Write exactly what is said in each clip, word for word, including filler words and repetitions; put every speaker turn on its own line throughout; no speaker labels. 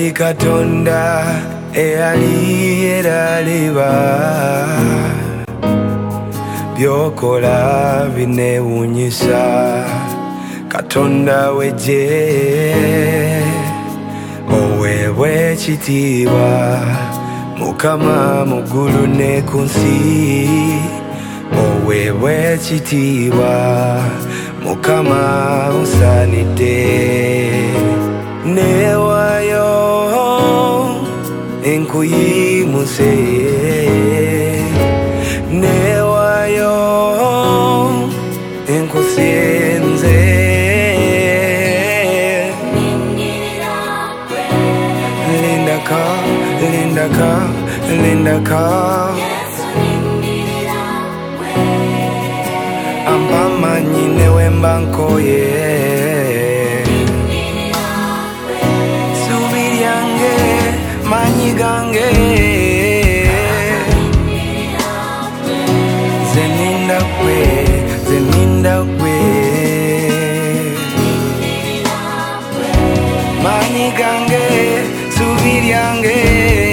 oli Katonda eyali era liba byokola binewunyisa Katonda weje oweebwe ekitiibwa Mukama mu ggulu ne ku nsi oweebwe ekitiibwa Mukama osaanidde neewaayo enkuyimuse neewaayo enkusinze lindaka lindaka lindaka ampamanyi newemba nkoye subi lyange manyi gange zeninda gwe zeninda gwe manyi gange subi lyange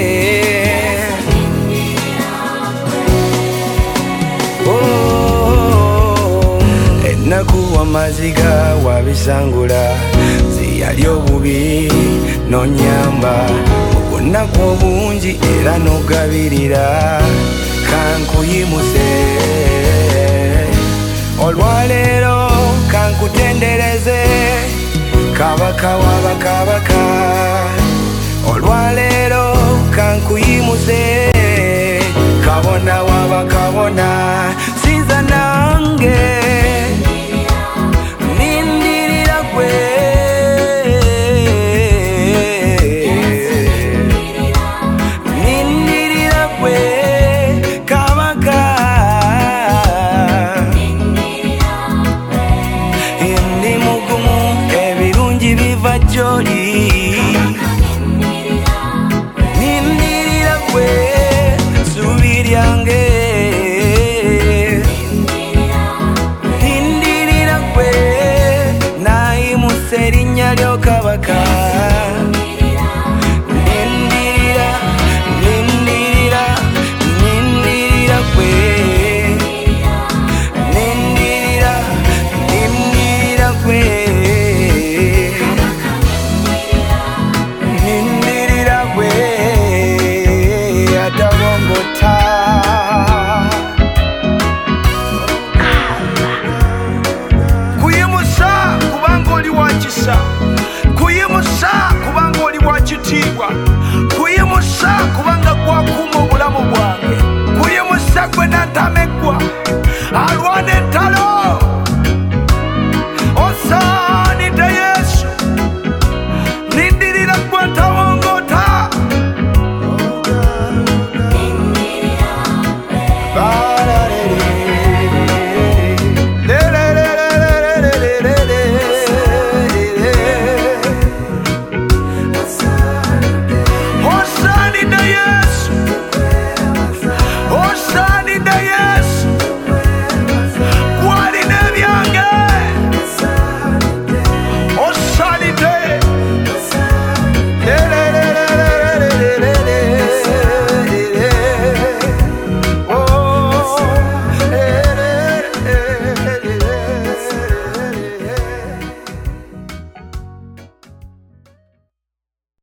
nakuwa maziga wabisangula ziyali obubi nonyamba okunaku obungi era nogabirira kankuyimuse olwaleero kankutendereze kabaka wabakabaka olwaleero kankuyimuse kabona wabakabona sinza nange nindirira gwe subirya